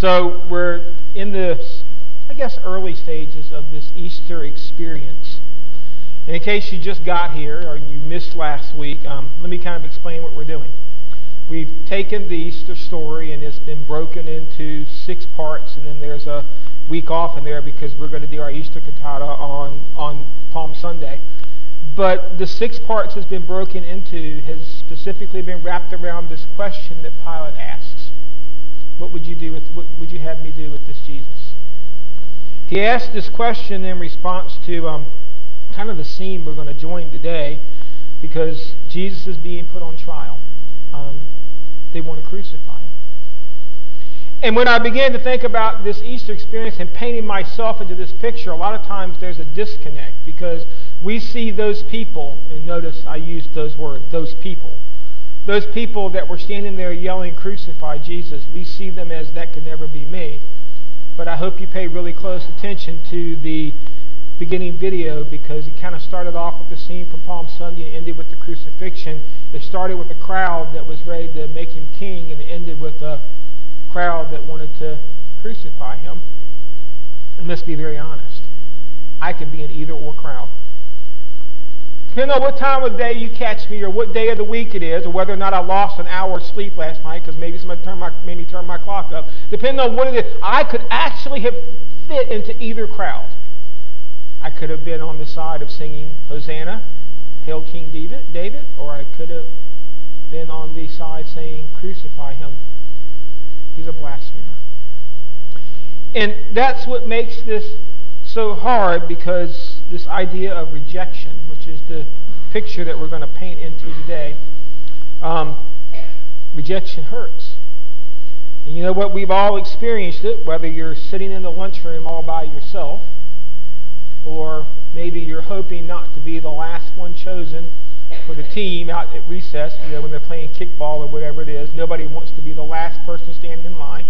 So we're in the, I guess, early stages of this Easter experience. And in case you just got here or you missed last week, let me kind of explain what we're doing. We've taken the Easter story and it's been broken into 6 parts, and then there's a week off in there because we're going to do our Easter cantata on Palm Sunday. But the 6 parts has been broken into has specifically been wrapped around this question that Pilate asks. What would you have me do with this Jesus? He asked this question in response to kind of the scene we're going to join today, because Jesus is being put on trial. They want to crucify him. And when I began to think about this Easter experience and painting myself into this picture, a lot of times there's a disconnect, because we see those people, and notice I used those words, those people that were standing there yelling, "Crucify Jesus," we see them as that could never be me. But I hope you pay really close attention to the beginning video, because he kind of started off with the scene from Palm Sunday and ended with the crucifixion. It started with a crowd that was ready to make him king, and it ended with a crowd that wanted to crucify him. And let's be very honest, I could be in either or crowd. Depending on what time of the day you catch me, or what day of the week it is, or whether or not I lost an hour of sleep last night because maybe somebody made me turn my clock up. Depending on what it is, I could actually have fit into either crowd. I could have been on the side of singing Hosanna, Hail King David, or I could have been on the side saying, "Crucify him. He's a blasphemer." And that's what makes this so hard, because this idea of rejection, which is the picture that we're going to paint into today, rejection hurts. And you know what? We've all experienced it, whether you're sitting in the lunchroom all by yourself, or maybe you're hoping not to be the last one chosen for the team out at recess, when they're playing kickball or whatever it is. Nobody wants to be the last person standing in line.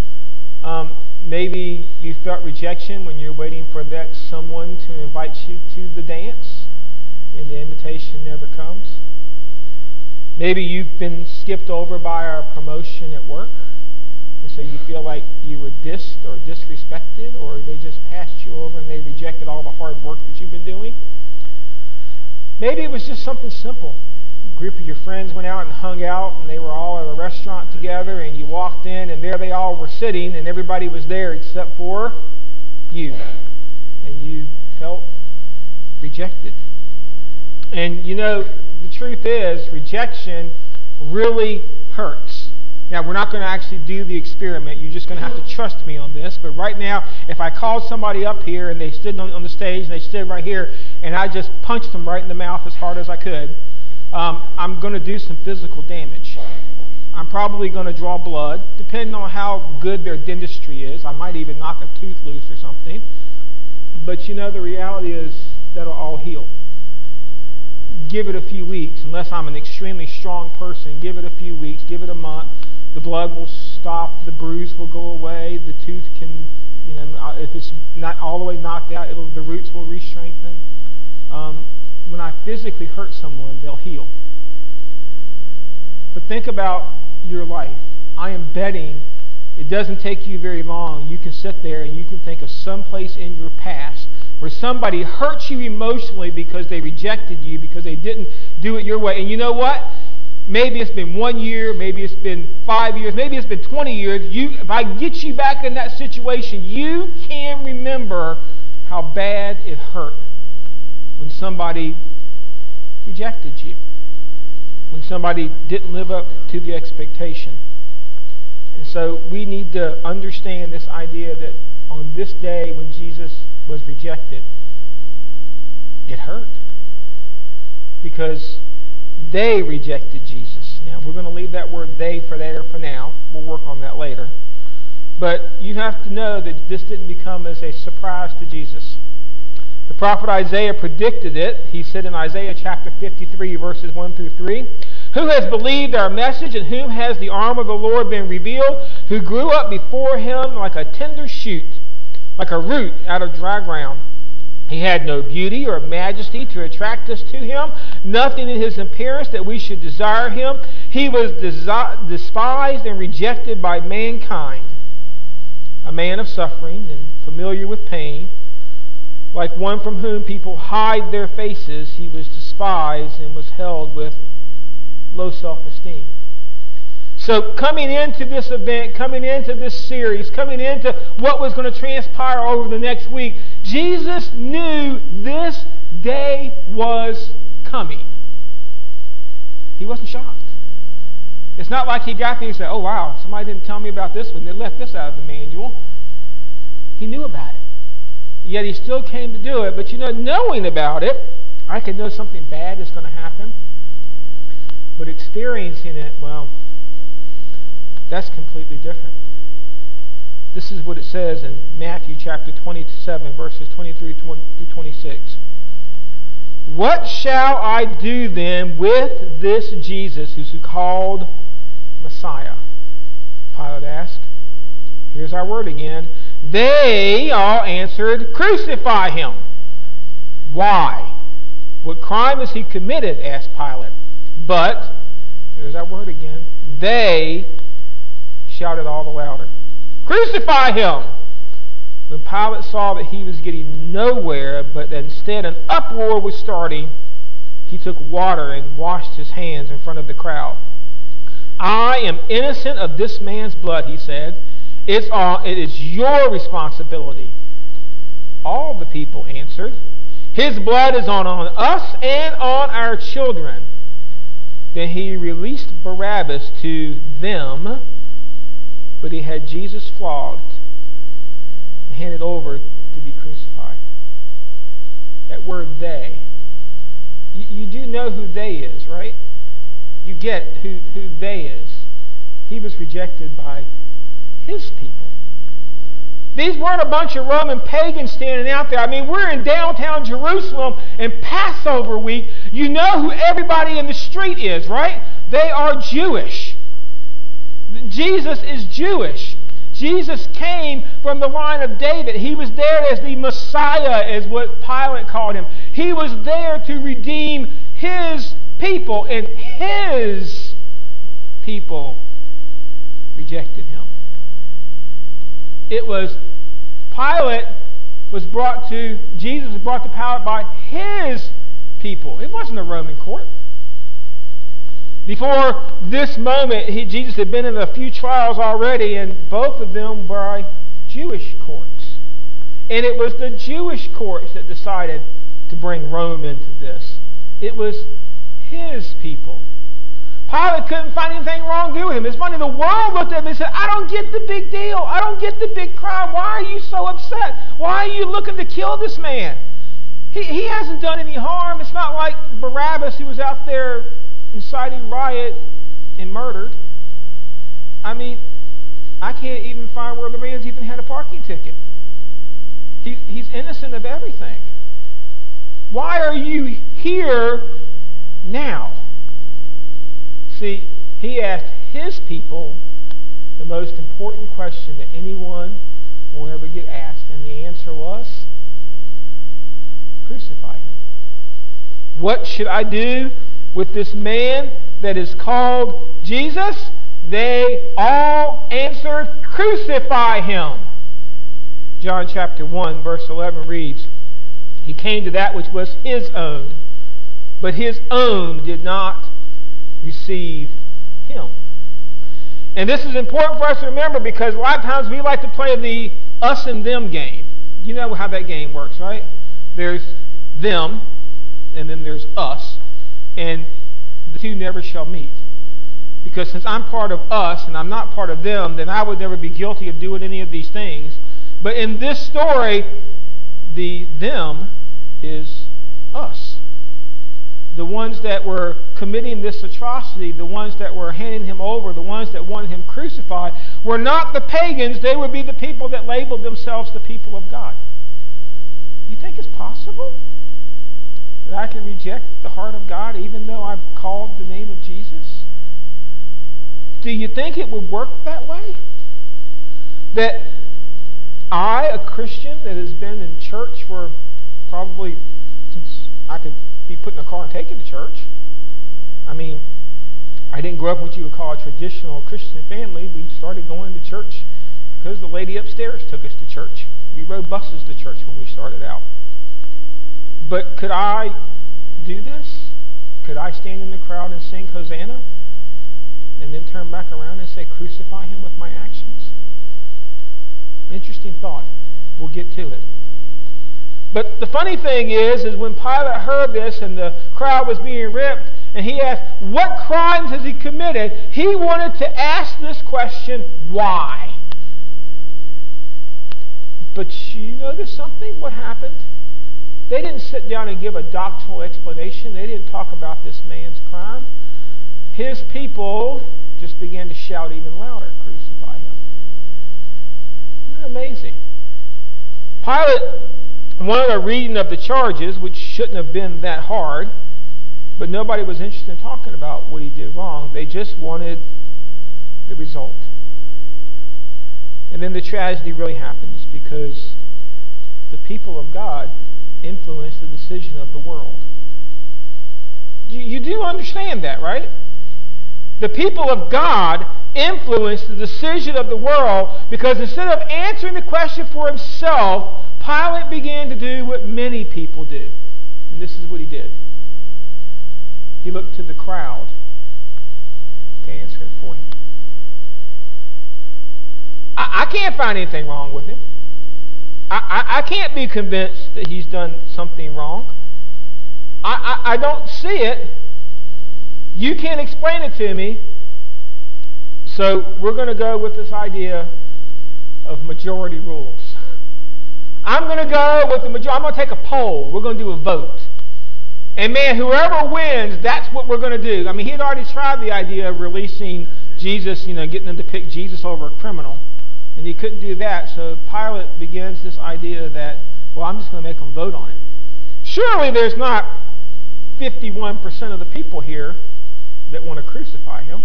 Maybe you felt rejection when you're waiting for that someone to invite you to the dance and the invitation never comes. Maybe you've been skipped over by a promotion at work, and so you feel like you were dissed or disrespected, or they just passed you over and they rejected all the hard work that you've been doing. Maybe it was just something simple. A group of your friends went out and hung out, and they were all at a restaurant together, and you walked in, and there they all were sitting, and everybody was there except for you. And you felt rejected. And you know, the truth is, rejection really hurts. Now, we're not going to actually do the experiment. You're just going to have to trust me on this. But right now, if I called somebody up here and they stood on the stage and they stood right here, and I just punched them right in the mouth as hard as I could, I'm going to do some physical damage. I'm probably going to draw blood, depending on how good their dentistry is. I might even knock a tooth loose or something. But you know, the reality is that'll all heal. Give it a few weeks, unless I'm an extremely strong person. Give it a few weeks, give it a month. The blood will stop, the bruise will go away, the tooth can, if it's not all the way knocked out, the roots will re-strengthen. When I physically hurt someone, they'll heal. But think about your life. I am betting it doesn't take you very long. You can sit there and you can think of some place in your past where somebody hurt you emotionally because they rejected you, because they didn't do it your way. And you know what? Maybe it's been 1 year, maybe it's been 5 years, maybe it's been 20 years. If I get you back in that situation, you can remember how bad it hurt when somebody rejected you, when somebody didn't live up to the expectation. And so we need to understand this idea that on this day when Jesus was rejected, it hurt, because they rejected Jesus. Now, we're going to leave that word "they" for there for now. We'll work on that later. But you have to know that this didn't become as a surprise to Jesus. The prophet Isaiah predicted it. He said in Isaiah chapter 53, verses 1 through 3, "Who has believed our message, and whom has the arm of the Lord been revealed? Who grew up before him like a tender shoot, like a root out of dry ground. He had no beauty or majesty to attract us to him, nothing in his appearance that we should desire him. He was despised and rejected by mankind, a man of suffering and familiar with pain. Like one from whom people hide their faces, he was despised and was held with low self-esteem. So coming into this event, coming into this series, coming into what was going to transpire over the next week, Jesus knew this day was coming. He wasn't shocked. It's not like he got there and said, oh wow, somebody didn't tell me about this one. They left this out of the manual. He knew about it. Yet he still came to do it. But knowing about it, I can know something bad is going to happen. But experiencing it, well, that's completely different. This is what it says in Matthew chapter 27, verses 23 through 26. What shall I do then with this Jesus who's called Messiah? Pilate asked. Here's our word again. They all answered, crucify him. Why? What crime has he committed? Asked Pilate. But, here's our word again, they shouted all the louder, crucify him! When Pilate saw that he was getting nowhere, but that instead an uproar was starting, he took water and washed his hands in front of the crowd. I am innocent of this man's blood, he said. It is your responsibility. All the people answered, his blood is on us and on our children. Then he released Barabbas to them, but he had Jesus flogged and handed over to be crucified. That word they. You do know who they is, right? You get who they is. He was rejected by his people. These weren't a bunch of Roman pagans standing out there. I mean, we're in downtown Jerusalem in Passover week. You know who everybody in the street is, right? They are Jewish. Jesus is Jewish. Jesus came from the line of David. He was there as the Messiah, is what Pilate called him. He was there to redeem his people, and his people rejected him. It was Jesus was brought to Pilate by his people. It wasn't a Roman court. Before this moment, Jesus had been in a few trials already, and both of them were by Jewish courts. And it was the Jewish courts that decided to bring Rome into this. It was his people. Pilate couldn't find anything wrong to do with him. It's funny, the world looked at him and said, I don't get the big deal. I don't get the big crime. Why are you so upset? Why are you looking to kill this man? He hasn't done any harm. It's not like Barabbas, who was out there inciting riot and murdered. I mean, I can't even find where the man's even had a parking ticket. He's innocent of everything. Why are you here now? See, he asked his people the most important question that anyone will ever get asked, and the answer was, crucify him. What should I do with this man that is called Jesus? They all answered, crucify him. John chapter 1, verse 11 reads, he came to that which was his own, but his own did not receive him. And this is important for us to remember, because a lot of times we like to play the us and them game. You know how that game works, right? There's them, and then there's us, and the two never shall meet. Because since I'm part of us and I'm not part of them, then I would never be guilty of doing any of these things. But in this story, the them is us. The ones that were committing this atrocity, the ones that were handing him over, the ones that wanted him crucified, were not the pagans. They would be the people that labeled themselves the people of God. You think it's possible that I can reject the heart of God even though I've called the name of Jesus? Do you think it would work that way? That I, a Christian that has been in church for probably since I could be put in a car and taken to church. I mean, I didn't grow up in what you would call a traditional Christian family. We started going to church because because the lady upstairs took us to church. We rode buses to church when we started out. But could I do this? Could I stand in the crowd and sing Hosanna? And then turn back around and say, crucify him with my actions? Interesting thought. We'll get to it. But the funny thing is when Pilate heard this and the crowd was being ripped, and he asked, what crimes has he committed? He wanted to ask this question, why? But you notice something? What happened? They didn't sit down and give a doctrinal explanation. They didn't talk about this man's crime. His people just began to shout even louder, crucify him. Isn't that amazing? Pilate wanted a reading of the charges, which shouldn't have been that hard, but nobody was interested in talking about what he did wrong. They just wanted the result. And then the tragedy really happens because the people of God influenced the decision of the world. You do understand that, right? The people of God influenced the decision of the world because instead of answering the question for himself, Pilate began to do what many people do. And this is what he did. He looked to the crowd to answer it for him. I can't find anything wrong with him. I can't be convinced that he's done something wrong. I don't see it. You can't explain it to me. So we're going to go with this idea of majority rules. I'm going to go with the majority. I'm going to take a poll. We're going to do a vote. And man, whoever wins, that's what we're going to do. I mean, he had already tried the idea of releasing Jesus, getting them to pick Jesus over a criminal. And he couldn't do that. So Pilate begins this idea that, well, I'm just going to make them vote on it. Surely there's not 51% of the people here that want to crucify him.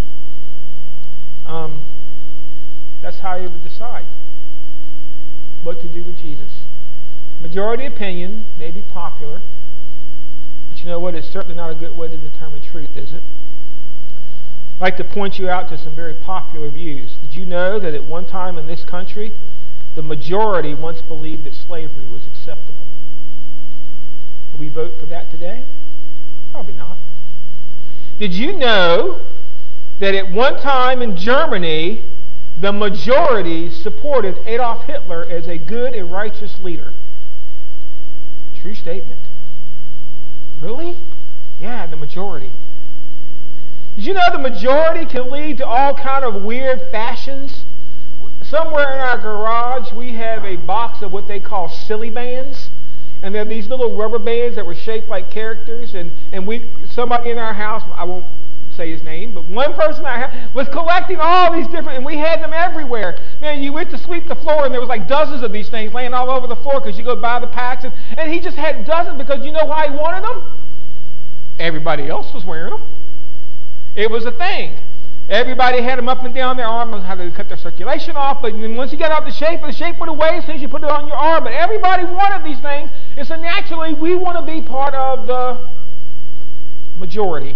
That's how he would decide what to do with Jesus. Majority opinion may be popular, but you know what? It's certainly not a good way to determine truth, is it? I'd like to point you out to some very popular views. Did you know that at one time in this country, the majority once believed that slavery was acceptable? Will we vote for that today? Probably not. Did you know that at one time in Germany, the majority supported Adolf Hitler as a good and righteous leader? True statement. Really? Yeah, the majority. Did you know the majority can lead to all kind of weird fashions? Somewhere in our garage, we have a box of what they call silly bands. And they're these little rubber bands that were shaped like characters. And somebody in our house, I won't say his name, but one person in our house was collecting all these different, and we had them everywhere. Man, you went to sweep the floor, and there was like dozens of these things laying all over the floor because you go buy the packs. And he just had dozens because you know why he wanted them? Everybody else was wearing them. It was a thing. Everybody had them up and down their arm and how to cut their circulation off. But once you got out the shape went away as soon as you put it on your arm. But everybody wanted these things. And so naturally, we want to be part of the majority.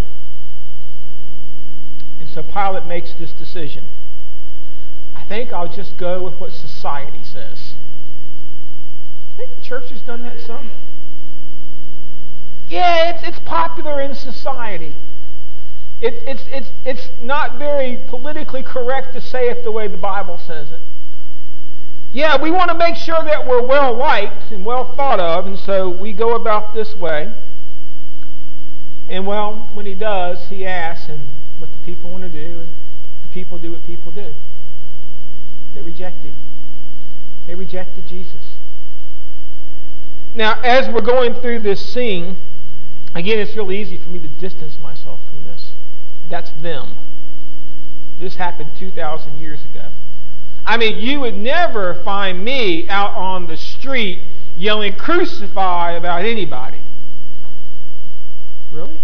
And so Pilate makes this decision. I think I'll just go with what society says. I think the church has done that some. Yeah, it's popular in society. It's not very politically correct to say it the way the Bible says it. Yeah, we want to make sure that we're well liked and well thought of, and so we go about this way. And well, when he does, he asks, and what the people want to do, and the people do what people do. They reject him. They rejected Jesus. Now, as we're going through this scene, again, it's real easy for me to distance myself from this. That's them. This happened 2,000 years ago. I mean, you would never find me out on the street yelling, "Crucify," about anybody. Really?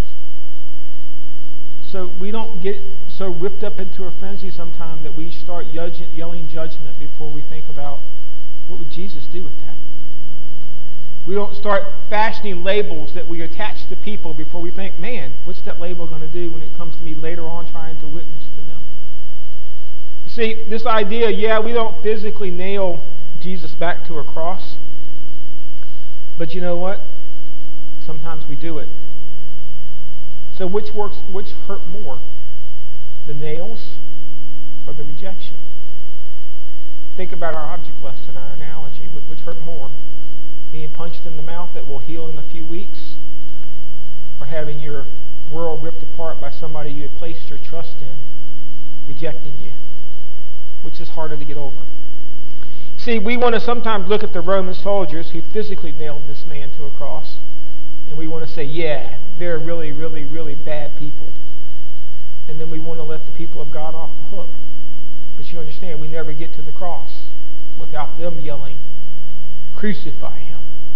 So we don't get so whipped up into a frenzy sometime that we start yelling judgment before we think about what would Jesus do with that. We don't start fashioning labels that we attach to people before we think, man, what's that label going to do when it comes to me later on trying to witness to them? You See, this idea, yeah, we don't physically nail Jesus back to a cross. But you know what? Sometimes we do it. So which hurt more? The nails or the rejection? Think about our object lesson, our analogy. Which hurt more? Being punched in the mouth that will heal in a few weeks? Or having your world ripped apart by somebody you had placed your trust in, rejecting you? Which is harder to get over? See, we want to sometimes look at the Roman soldiers who physically nailed this man to a cross, and we want to say, yeah, they're really, really, really bad people. And then we want to let the people of God off the hook. But you understand, we never get to the cross without them yelling, crucify him.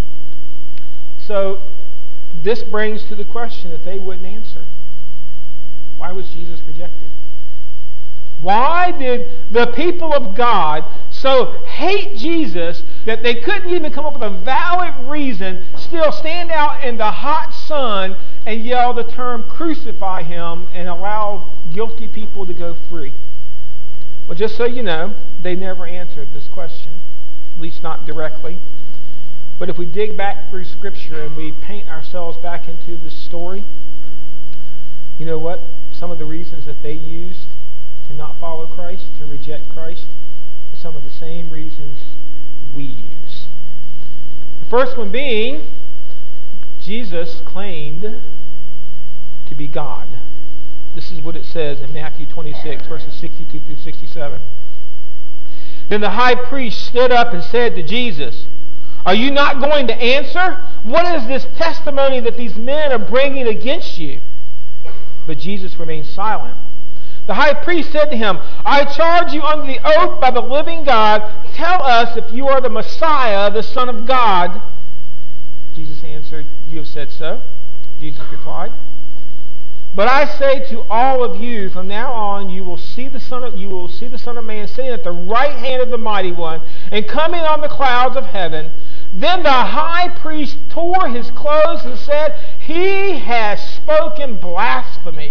So this brings to the question that they wouldn't answer. Why was Jesus rejected? Why did the people of God so hate Jesus that they couldn't even come up with a valid reason, still stand out in the hot sun and yell the term crucify him and allow guilty people to go free? Well, just so you know, they never answered this question, at least not directly. But if we dig back through Scripture and we paint ourselves back into this story, you know what? Some of the reasons that they used to not follow Christ, to reject Christ, are some of the same reasons we use. The first one being, Jesus claimed to be God. This is what it says in Matthew 26, verses 62 through 67. Then the high priest stood up and said to Jesus, "Are you not going to answer? What is this testimony that these men are bringing against you?" But Jesus remained silent. The high priest said to him, "I charge you under the oath by the living God, tell us if you are the Messiah, the Son of God." Jesus answered, "You have said so." Jesus replied, "But I say to all of you, from now on you will see the Son of Man sitting at the right hand of the Mighty One and coming on the clouds of heaven." Then the high priest tore his clothes and said, "He has spoken blasphemy.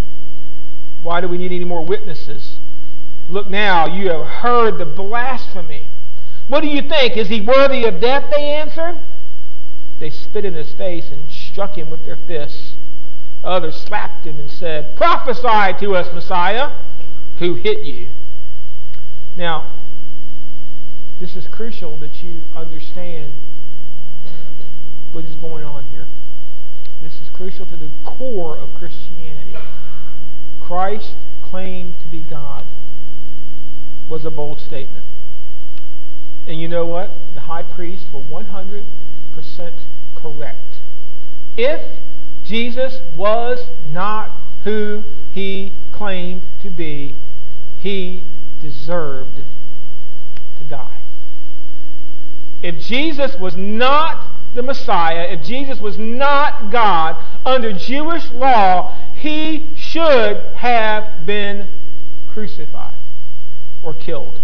Why do we need any more witnesses? Look now, you have heard the blasphemy. What do you think? Is he worthy of death?" they answered. They spit in his face and struck him with their fists. Others slapped him and said, "Prophesy to us, Messiah. Who hit you?" Now, this is crucial that you understand what is going on here. This is crucial to the core of Christianity. Christ claimed to be God was a bold statement. And you know what? The high priests were 100% correct. If Jesus was not who he claimed to be, he deserved to die. If Jesus was not the Messiah, if Jesus was not God, under Jewish law, he should have been crucified or killed.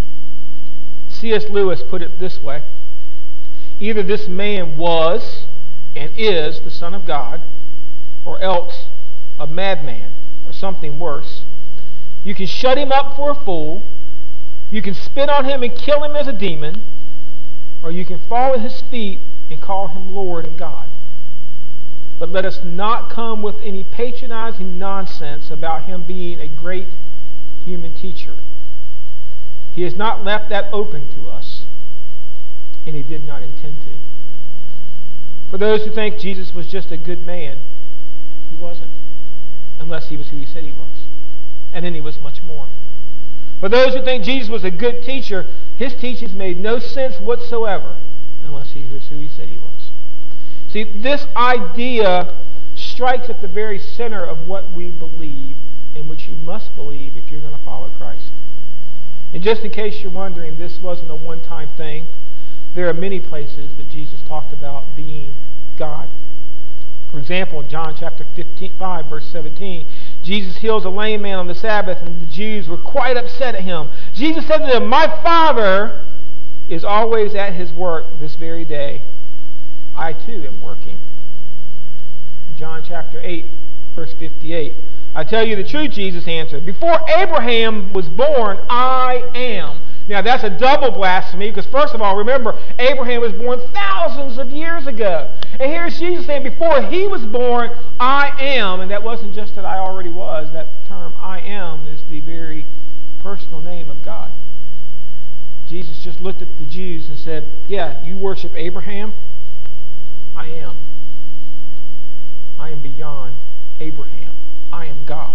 C.S. Lewis put it this way: either this man was and is the Son of God, or else a madman, or something worse. You can shut him up for a fool, you can spit on him and kill him as a demon, or you can fall at his feet and call him Lord and God. But let us not come with any patronizing nonsense about him being a great human teacher. He has not left that open to us, and he did not intend to. For those who think Jesus was just a good man, he wasn't, unless he was who he said he was. And then he was much more. For those who think Jesus was a good teacher, his teachings made no sense whatsoever, unless he was who he said he was. See, this idea strikes at the very center of what we believe, and which you must believe if you're going to follow Christ. And just in case you're wondering, this wasn't a one-time thing. There are many places that Jesus talked about being God. For example, in John chapter 5, verse 17, Jesus heals a lame man on the Sabbath, and the Jews were quite upset at him. Jesus said to them, "My Father is always at his work this very day. I too am working." John chapter 8, verse 58, I tell you the truth, Jesus answered. Before Abraham was born, I am. Now that's a double blasphemy because first of all, remember, Abraham was born thousands of years ago. And here's Jesus saying, before he was born, I am. And that wasn't just that I already was. That term, I am, is the very personal name of God. Jesus just looked at the Jews and said, yeah, you worship Abraham? I am. I am beyond Abraham. I am God.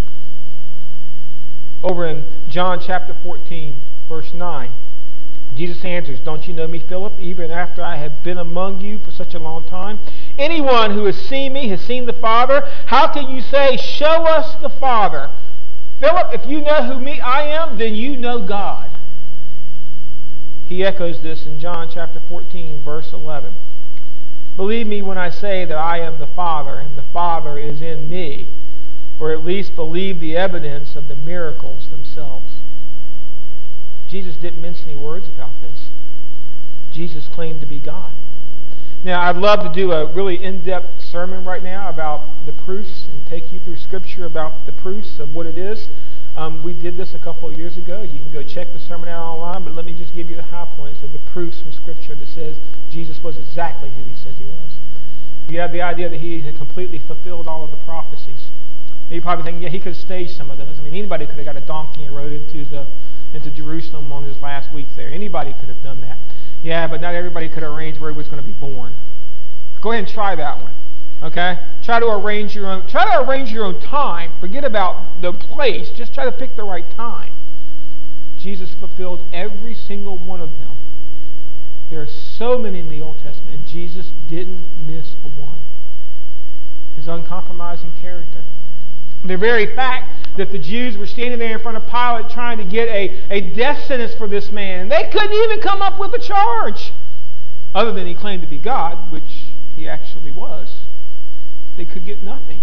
Over in John chapter 14, verse 9, Jesus answers, don't you know me, Philip, even after I have been among you for such a long time? Anyone who has seen me has seen the Father. How can you say, show us the Father? Philip, if you know who I am, then you know God. He echoes this in John chapter 14, verse 11. Believe me when I say that I am the Father, and the Father is in me, or at least believe the evidence of the miracles themselves. Jesus didn't mince any words about this. Jesus claimed to be God. Now, I'd love to do a really in-depth sermon right now about the proofs and take you through Scripture about the proofs of what it is. We did this a couple of years ago. You can go check the sermon out online, but let me just give you the high points of the proofs from Scripture that says Jesus was exactly who he says he was. You have the idea that he had completely fulfilled all of the prophecies. And you're probably thinking, yeah, he could have staged some of those. I mean, anybody could have got a donkey and rode into Jerusalem on his last week there. Anybody could have done that. Yeah, but not everybody could arrange where he was going to be born. Go ahead and try that one. Okay? Try to arrange your own time. Forget about the place. Just try to pick the right time. Jesus fulfilled every single one of them. There are so many in the Old Testament, and Jesus didn't miss a one. His uncompromising character. The very fact that the Jews were standing there in front of Pilate trying to get a death sentence for this man, and they couldn't even come up with a charge, other than he claimed to be God, which he actually was. They could get nothing.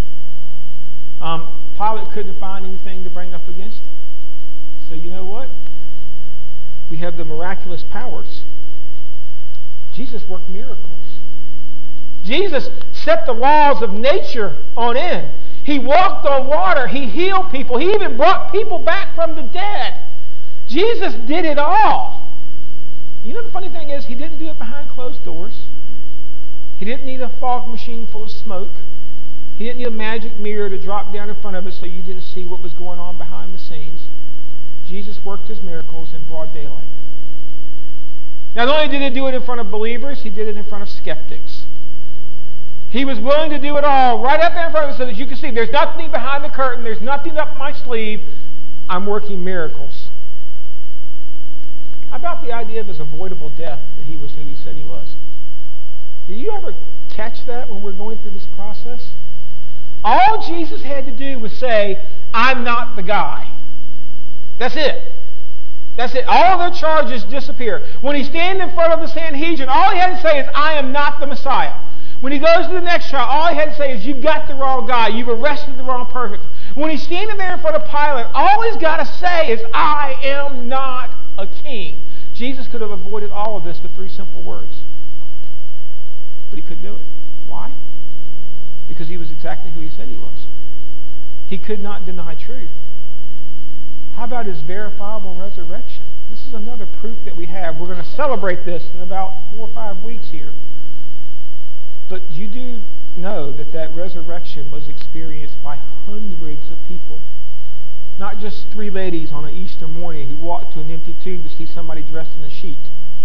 Pilate couldn't find anything to bring up against him. So you know what? We have the miraculous powers. Jesus worked miracles. Jesus set the laws of nature on end. He walked on water. He healed people. He even brought people back from the dead. Jesus did it all. You know the funny thing is, he didn't do it behind closed doors. He didn't need a fog machine full of smoke. He didn't need a magic mirror to drop down in front of us so you didn't see what was going on behind the scenes. Jesus worked his miracles in broad daylight. Not only did he do it in front of believers, he did it in front of skeptics. He was willing to do it all right up there in front of us so that you can see there's nothing behind the curtain, there's nothing up my sleeve. I'm working miracles. How about the idea of his avoidable death, that he was who he said he was? Do you ever catch that when we're going through this process? All Jesus had to do was say, I'm not the guy. That's it. That's it. All of their charges disappear. When he's standing in front of the Sanhedrin, all he had to say is, I am not the Messiah. When he goes to the next trial, all he had to say is, you've got the wrong guy. You've arrested the wrong person. When he's standing there in front of Pilate, all he's got to say is, I am not a king. Jesus could have avoided all of this with 3 simple words. But he couldn't do it. Why? Because he was exactly who he said he was. He could not deny truth. How about his verifiable resurrection? This is another proof that we have. We're going to celebrate this in about 4 or 5 weeks here. But you do know that resurrection was experienced by hundreds of people. Not just 3 ladies on an Easter morning who walked to an empty tomb to see somebody dressed in a sheet.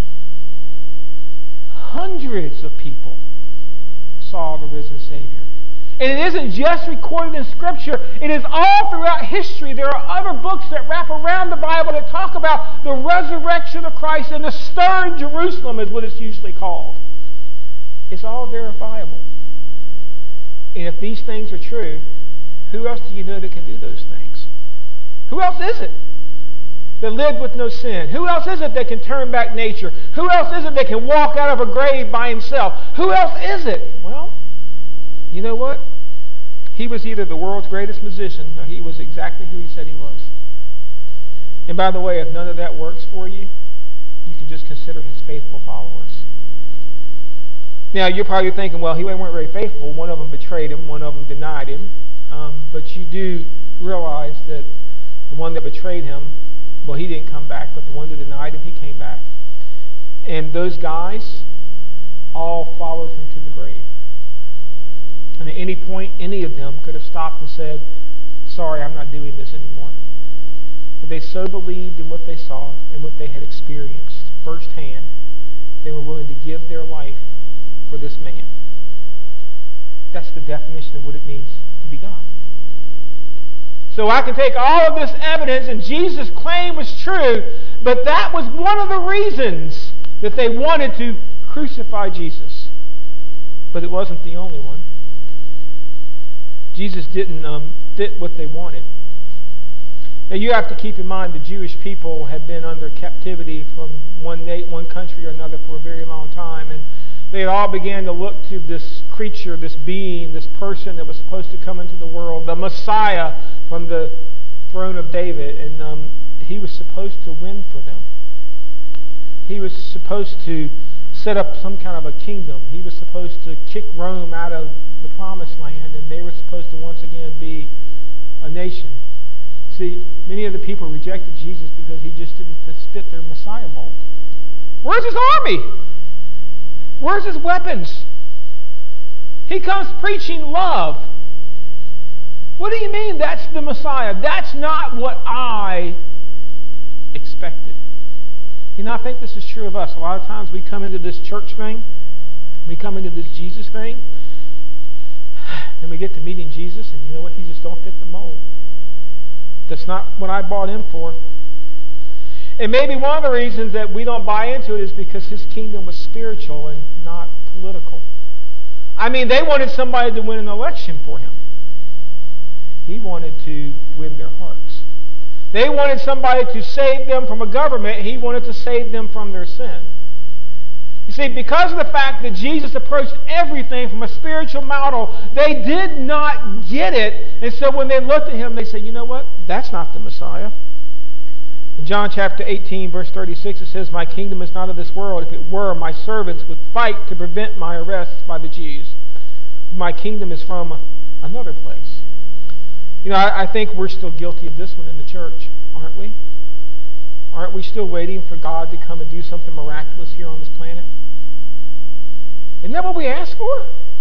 Hundreds of people saw the risen Savior. And it isn't just recorded in Scripture. It is all throughout history. There are other books that wrap around the Bible that talk about the resurrection of Christ and the stir in Jerusalem is what it's usually called. It's all verifiable. And if these things are true, who else do you know that can do those things? Who else is it that lived with no sin? Who else is it that can turn back nature? Who else is it that can walk out of a grave by himself? Who else is it? Well, you know what? He was either the world's greatest musician or he was exactly who he said he was. And by the way, if none of that works for you, you can just consider his faithful followers. Now, you're probably thinking, well, he weren't very faithful. One of them betrayed him. One of them denied him. But you do realize that the one that betrayed him, well, he didn't come back, but the one that denied him, he came back. And those guys all followed him to the grave. And at any point, any of them could have stopped and said, sorry, I'm not doing this anymore. But they so believed in what they saw and what they had experienced firsthand, they were willing to give their life for this man. That's the definition of what it means to be God. So I can take all of this evidence, and Jesus' claim was true, but that was one of the reasons that they wanted to crucify Jesus. But it wasn't the only one. Jesus didn't fit what they wanted. Now you have to keep in mind the Jewish people had been under captivity from one country or another for a very long time, and they had all began to look to this creature, this being, this person that was supposed to come into the world, the Messiah from the throne of David, and he was supposed to win for them. He was supposed to set up some kind of a kingdom. He was supposed to kick Rome out of the promised land, and they were supposed to once again be a nation. See, many of the people rejected Jesus because he just didn't fit their Messiah mold. Where's his army? Where's his weapons? He comes preaching love. What do you mean that's the Messiah? That's not what I expected. You know, I think this is true of us. A lot of times we come into this church thing, we come into this Jesus thing, and we get to meeting Jesus, and you know what? He just don't fit the mold. That's not what I bought in for. And maybe one of the reasons that we don't buy into it is because his kingdom was spiritual and not political. I mean, they wanted somebody to win an election for him. He wanted to win their hearts. They wanted somebody to save them from a government. He wanted to save them from their sin. You see, because of the fact that Jesus approached everything from a spiritual model, they did not get it. And so when they looked at him, they said, you know what? That's not the Messiah. In John chapter 18, verse 36, it says, my kingdom is not of this world. If it were, my servants would fight to prevent my arrest by the Jews. My kingdom is from another place. You know, I think we're still guilty of this one in the church, aren't we? Aren't we still waiting for God to come and do something miraculous here on this planet? Isn't that what we ask for?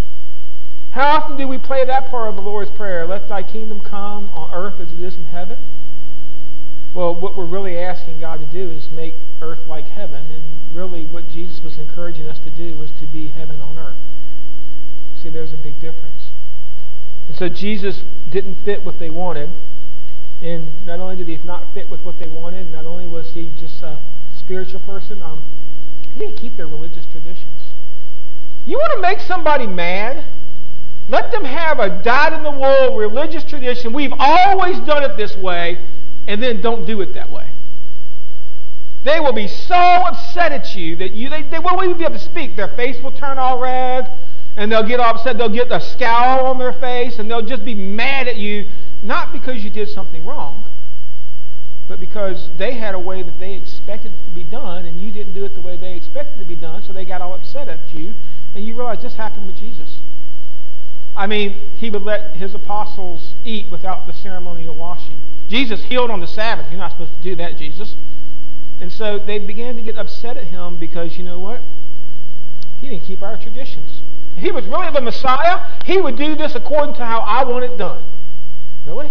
How often do we play that part of the Lord's Prayer? Let thy kingdom come on earth as it is in heaven. Well, what we're really asking God to do is make earth like heaven. And really what Jesus was encouraging us to do was to be heaven on earth. See, there's a big difference. And so Jesus didn't fit what they wanted. And not only did he not fit with what they wanted, not only was he just a spiritual person, he didn't keep their religious traditions. You want to make somebody mad? Let them have a dyed-in-the-wool religious tradition. We've always done it this way, and then don't do it that way. They will be so upset at you that they won't even be able to speak. Their face will turn all red, and they'll get all upset. They'll get a scowl on their face, and they'll just be mad at you, not because you did something wrong, but because they had a way that they expected it to be done, and you didn't do it the way they expected it to be done, so they got all upset at you, and you realize this happened with Jesus. I mean, he would let his apostles eat without the ceremonial washing. Jesus healed on the Sabbath. You're not supposed to do that, Jesus. And so they began to get upset at him because, you know what? He didn't keep our traditions. If he was really the Messiah, he would do this according to how I want it done. Really?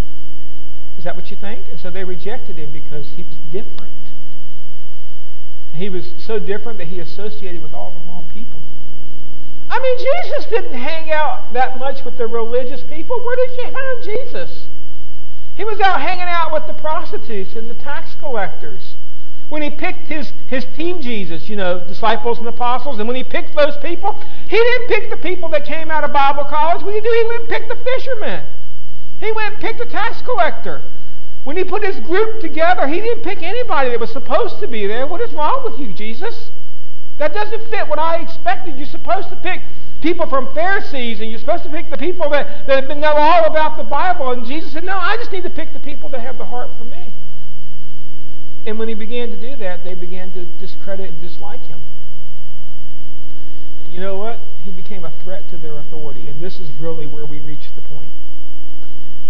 Is that what you think? And so they rejected him because he was different. He was so different that he associated with all the wrong people. I mean, Jesus didn't hang out that much with the religious people. Where did you find Jesus? He was out hanging out with the prostitutes and the tax collectors. When he picked his team Jesus, disciples and apostles, and when he picked those people, he didn't pick the people that came out of Bible college. What did he do? He went and picked the fishermen. He went and picked the tax collector. When he put his group together, he didn't pick anybody that was supposed to be there. What is wrong with you, Jesus? That doesn't fit what I expected. You're supposed to pick people from Pharisees, and you're supposed to pick the people that have been know all about the Bible. And Jesus said, no, I just need to pick the people that have the heart for me. And when he began to do that, they began to discredit and dislike him. And you know what? He became a threat to their authority. And this is really where we reach the point.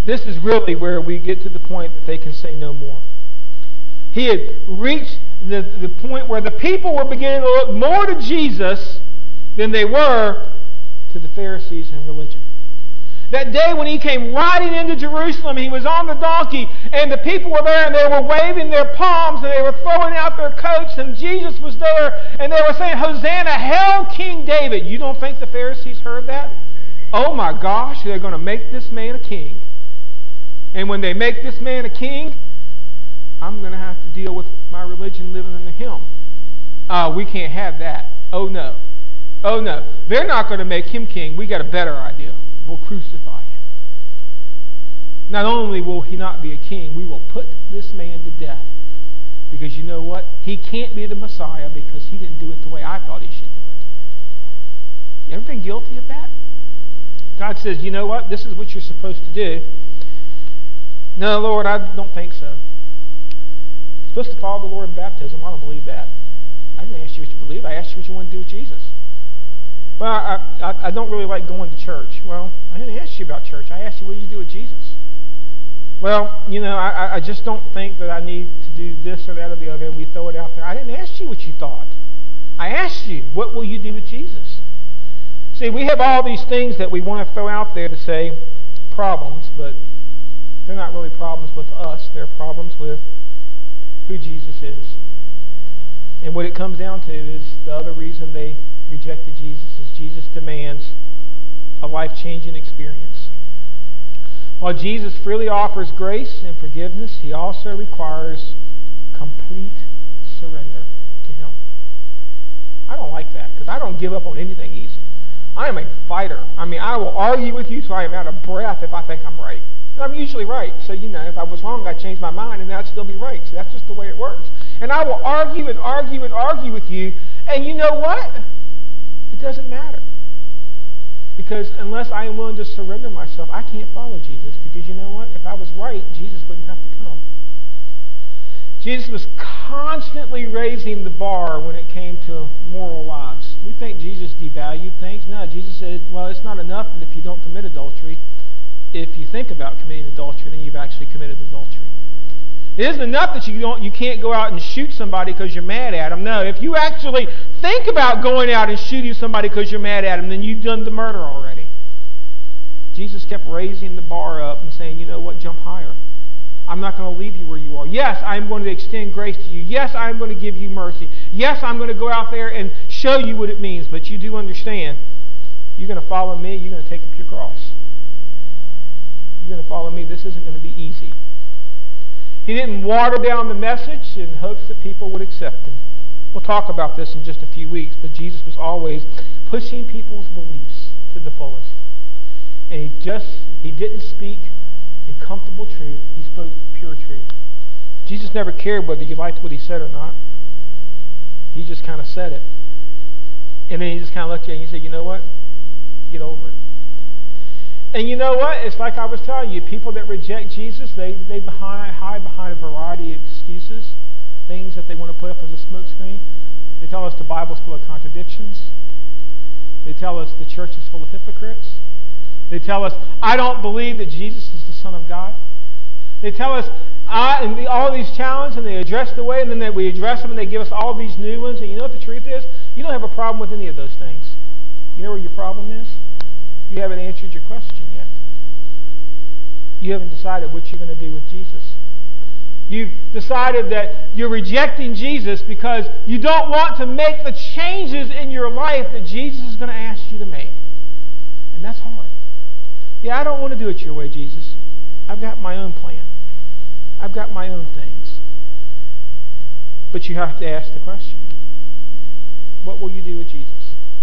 This is really where we get to the point that they can say no more. He had reached the point where the people were beginning to look more to Jesus than they were to the Pharisees and religion. That day when he came riding into Jerusalem, he was on the donkey, and the people were there, and they were waving their palms, and they were throwing out their coats, and Jesus was there, and they were saying, Hosanna, hail King David. You don't think the Pharisees heard that? Oh my gosh, they're going to make this man a king. And when they make this man a king, I'm going to have to deal with my religion living under him. We can't have that. Oh no. Oh no. They're not going to make him king. We got a better idea. We'll crucify him. Not only will he not be a king, we will put this man to death. Because you know what? He can't be the Messiah because he didn't do it the way I thought he should do it. You ever been guilty of that? God says, you know what? This is what you're supposed to do. No, Lord, I don't think so. You're supposed to follow the Lord in baptism. I don't believe that. I didn't ask you what you believe. I asked you what you want to do with Jesus. Well, I don't really like going to church. Well, I didn't ask you about church. I asked you what you do with Jesus. Well, you know, I just don't think that I need to do this or that or the other, and we throw it out there. I didn't ask you what you thought. I asked you, what will you do with Jesus? See, we have all these things that we want to throw out there to say problems, but they're not really problems with us. They're problems with who Jesus is. And what it comes down to is the other reason they rejected Jesus is Jesus demands a life-changing experience. While Jesus freely offers grace and forgiveness, he also requires complete surrender to him. I don't like that because I don't give up on anything easy. I am a fighter. I mean, I will argue with you till I am out of breath if I think I'm right. And I'm usually right. So, you know, if I was wrong, I'd change my mind and I'd still be right. So that's just the way it works. And I will argue and argue and argue with you. And you know what? It doesn't matter. Because unless I am willing to surrender myself, I can't follow Jesus. Because you know what? If I was right, Jesus wouldn't have to come. Jesus was constantly raising the bar when it came to moral lives. We think Jesus devalued things. No, Jesus said, well, it's not enough that if you don't commit adultery. If you think about committing adultery, then you've actually committed adultery. It isn't enough that you can't go out and shoot somebody because you're mad at them. No, if you actually think about going out and shooting somebody because you're mad at them, then you've done the murder already. Jesus kept raising the bar up and saying, you know what, jump higher. I'm not going to leave you where you are. Yes, I'm going to extend grace to you. Yes, I'm going to give you mercy. Yes, I'm going to go out there and show you what it means. But you do understand, you're going to follow me, you're going to take up your cross. You're going to follow me. This isn't going to be easy. He didn't water down the message in hopes that people would accept him. We'll talk about this in just a few weeks, but Jesus was always pushing people's beliefs to the fullest. And he didn't speak in comfortable truth. He spoke pure truth. Jesus never cared whether you liked what he said or not. He just kind of said it. And then he just kind of looked at you and he said, you know what? Get over it. And you know what? It's like I was telling you, people that reject Jesus, they hide behind a variety of excuses, things that they want to put up as a smokescreen. They tell us the Bible's full of contradictions. They tell us the church is full of hypocrites. They tell us, I don't believe that Jesus is the Son of God. They tell us all these challenges, and they address the way, and then we address them, and they give us all these new ones. And you know what the truth is? You don't have a problem with any of those things. You know where your problem is? You haven't answered your question yet. You haven't decided what you're going to do with Jesus. You've decided that you're rejecting Jesus because you don't want to make the changes in your life that Jesus is going to ask you to make. And that's hard. Yeah, I don't want to do it your way, Jesus. I've got my own plan. I've got my own things. But you have to ask the question, what will you do with Jesus?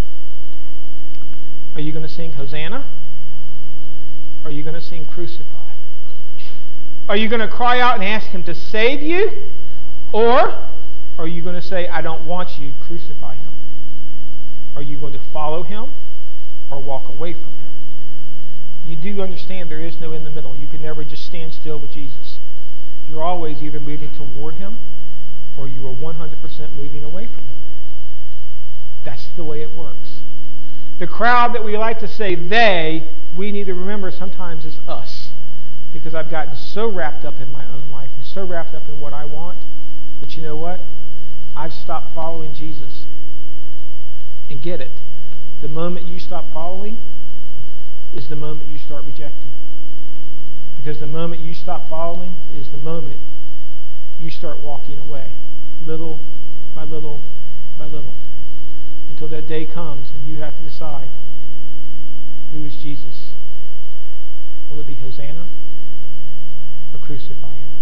Are you going to sing Hosanna? Or are you going to sing Crucify? Are you going to cry out and ask him to save you? Or are you going to say, I don't want you, crucify him? Are you going to follow him or walk away from him? You do understand there is no in the middle. You can never just stand still with Jesus. You're always either moving toward him or you are 100% moving away from him. That's the way it works. The crowd that we like to say they, we need to remember sometimes is us. because I've gotten so wrapped up in my own life and so wrapped up in what I want that you know what? I've stopped following Jesus. And get it. The moment you stop following is the moment you start rejecting. Because the moment you stop following is the moment you start walking away, little by little by little, until that day comes and you have to decide, who is Jesus? Will it be Hosanna or crucify him?